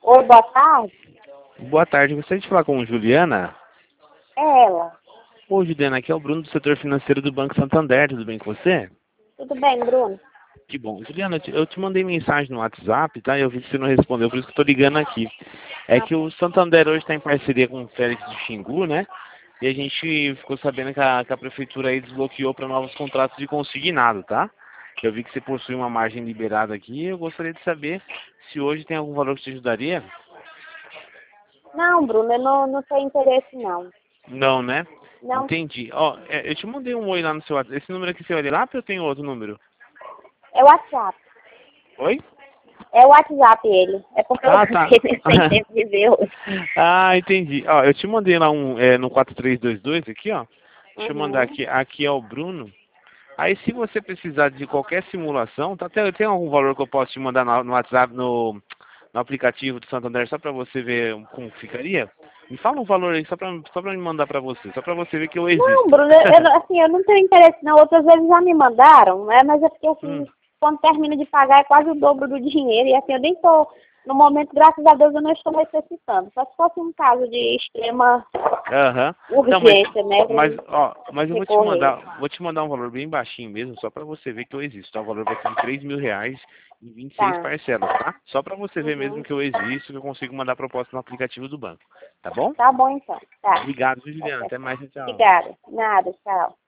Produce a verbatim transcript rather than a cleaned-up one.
Oi, boa tarde. Boa tarde, gostaria de falar com Juliana. É ela. Ô, Juliana, aqui é o Bruno do setor financeiro do Banco Santander, tudo bem com você? Tudo bem, Bruno? Que bom. Juliana, eu te, eu te mandei mensagem no WhatsApp, tá? Eu vi que você não respondeu, por isso que eu tô ligando aqui. É Ah, que o Santander hoje está em parceria com o Félix do Xingu, né? E a gente ficou sabendo que a, que a prefeitura aí desbloqueou para novos contratos de consignado, tá? Eu vi que você possui uma margem liberada aqui e eu gostaria de saber se hoje tem algum valor que te ajudaria. não, Bruno, eu não, não tenho interesse, não. Não, né? Não, Entendi. Ó, é, eu te mandei um oi lá no seu WhatsApp. Esse número aqui você olha lá ou eu tenho outro número? é o WhatsApp. Oi? É o WhatsApp ele. É porque eu Ah, tá. fiquei sem tempo de ver hoje. Ah, entendi. Ó, eu te mandei lá um é, no quatro três dois dois aqui, ó. Deixa eu mandar Uhum. aqui. Aqui é o Bruno. Aí se você precisar de qualquer simulação, tá, tem, tem algum valor que eu posso te mandar no, no WhatsApp, no, no aplicativo do Santander, só para você ver como ficaria? Me fala um valor aí, só para só pra me mandar para você, só para você ver que eu Não, existo. Bruno, eu, não- assim, eu não tenho interesse, não. Outras vezes já me mandaram, né? Mas é porque, Hum, assim, quando termino de pagar é quase o dobro do dinheiro. E, assim, eu nem tô, no momento, graças a Deus, eu não estou necessitando. Só se fosse um caso de extrema Aham. Não, mas, urgência, né? mas, De ó, mas eu vou te recorrer. mandar, vou te mandar um valor bem baixinho mesmo, só para você ver que eu existo. Tá? O valor vai ser de três mil reais em vinte e seis Tá. parcelas, tá? Só para você ver mesmo Uhum. que eu existo, que eu consigo mandar proposta no aplicativo do banco. Tá bom? Tá bom, então. Tá. Obrigado, viu, Tá Juliana. certo. Até mais, tchau. Obrigada. Nada, tchau.